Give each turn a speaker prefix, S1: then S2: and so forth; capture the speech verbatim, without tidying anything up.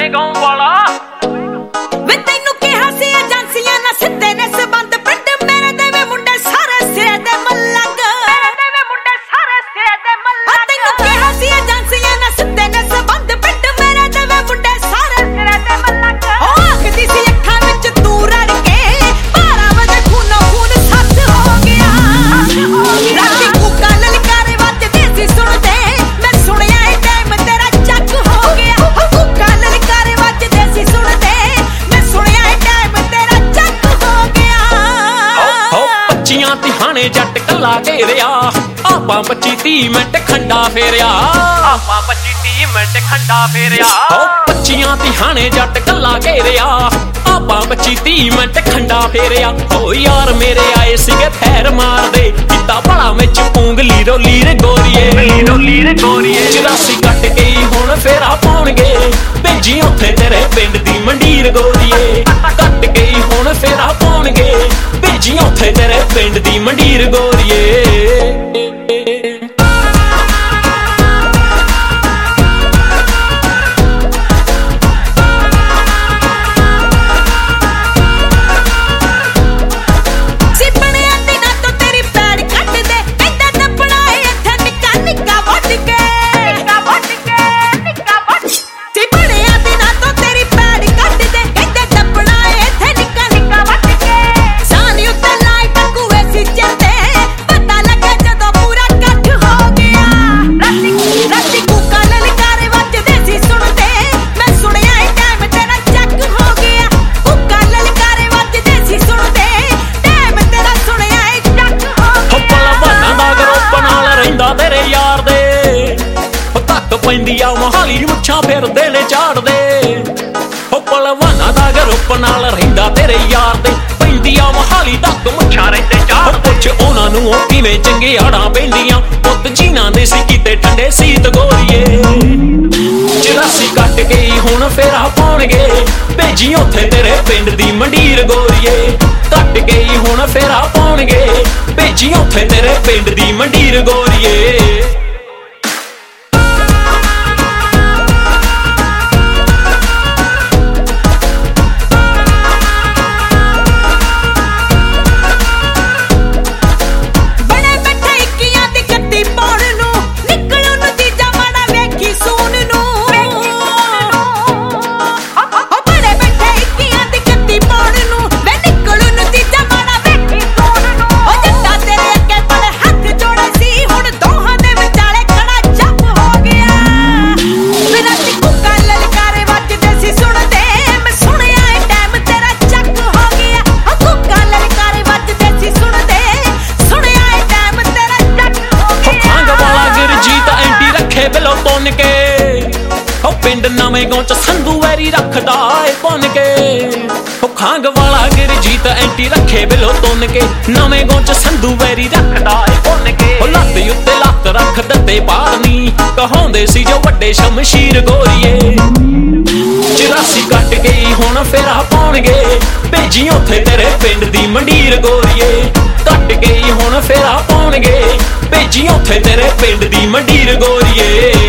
S1: गाँव वाला
S2: वे तेनू कहा सी एजेंसियां ना सिद्धे ने संबंध पिंड मेरे दे वे मुंडे सारे सिरे दे मल्लंग मेरे दे वे मुंडे सारे सिरे दे मल्लंग तेनू कहा सी एजेंसियां ना सिद्धे ने संबंध पिंड मेरे दे वे मुंडे सारे सिरे दे मल्लंग ओ आखदी सी अखां विच तू रड़ के बारह बजे खूनो खून सच हो गया राती कूका ललकारे वजदे सी सुणदे मैं सुणिया ए टाइम तेरा चक हो गया कूका ललकारे वजदे सी सुणदे मैं सुणिया ए टाइम तेरा चक हो गया
S1: हो पच्चियां तिहाने जट कला घेरिया ਆਪਾਂ पच्ची तीह मिनट खंडा फेरिया ਆਪਾਂ पच्ची तीह मिनट खंडा फेरिया हो पच्चियां तिहाने जट कला घेरिया ਆਪਾਂ पच्ची तीह मिनट खंडा फेरिया ओ यार मेरे आए सीगे फैर मार दे किता भला विच ਉਂਗਲੀ ਰੋਲੀ रे गोरीए ਰੋਲੀ रे गोरीए चौरासी ਕੱਟ के ਹੁਣ फेरा ਪਾਉਣਗੇ ਭੇਜੀ ਉੱਥੇ ਤੇਰੇ ਪਿੰਡ ਦੀ ਮੰਡੀਰ ਗੋਰੀਏ ਕੱਟ ਕੇ ਹੁਣ फेरा ਪਾਉਣਗੇ ਭੇਜੀ ਉੱਥੇ ਤੇਰੇ ਪਿੰਡ ਦੀ ਮੰਡੀਰ ਗੋਰੀਏ तेरे यार दे धक पैंदिया मोहाली मुच्छां फिरदे ने झाड़दे हो पलवाना दा ग्रुप नाल रहिंदा तेरे यार दे पैंदिया मोहाली धक मुच्छां रहिंदे झाड़ पुछ उहनां नूं ओ किवें चंगियाड़ां पैंदियां पुत जीना दे सी किते ठंडे सीत गोरीए चौरासी कट के हुण फेरा पाउणगे भेजी उत्थे तेरे पिंड दी मंडीर गोरीए कट के हुण फेरा पाउणगे भेजी उत्थे तेरे पिंड दी मंडीर गोरीए बिलो पुन के हो पिंड नवें गाँव च संधू वैरी रखदा ए पुन के हो खांग वाला गिरजीत एंटी रखे बिलो तुन के नवें गाँव च संधू वैरी रखदा ए पुन के हो लत्त उत्ते लत्त रख दते पारनी कहाउंदे सी जो वड्डे शमशीर गोरीए चौरासी कट गई हुण फेरा पाउणगे भेजी उत्थे तेरे पिंड दी मंडीर गोरीए कट गई हुण फेरा पाउणगे भेजी उत्थे तेरे पिंड दी मंडीर गोरीए।